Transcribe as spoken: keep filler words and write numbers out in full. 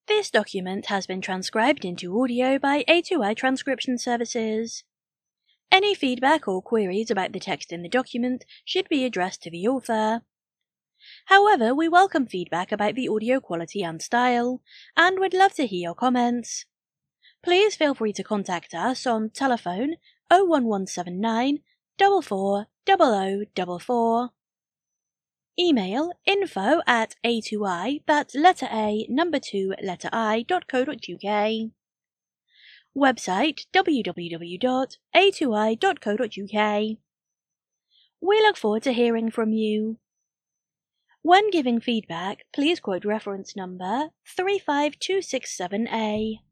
This document has been transcribed into audio by A two I Transcription Services. Any feedback or queries about the text in the document should be addressed to the author. However, we welcome feedback about the audio quality and style, and would love to hear your comments. Please feel free to contact us on telephone oh one one seven nine, four four zero zero four four. Email info at A two I, that's letter A, number two, letter I, dot co dot uk. Website w w w dot a two i dot co dot uk. We look forward to hearing from you. When giving feedback, please quote reference number three five two six seven A.